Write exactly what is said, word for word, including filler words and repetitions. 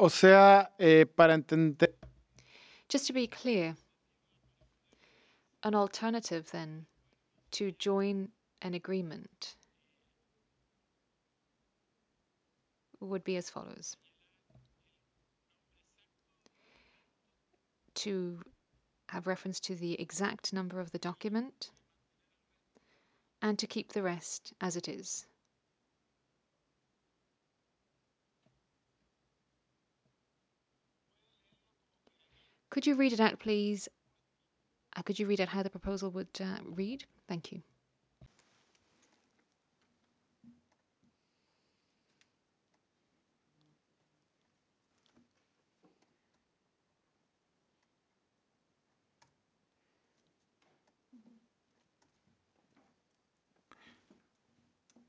O sea, eh, para entender, Just to be clear, an alternative then to join an agreement would be as follows: to have reference to the exact number of the document and to keep the rest as it is. Could you read it out, please? Uh, could you read out how the proposal would uh, read? Thank you.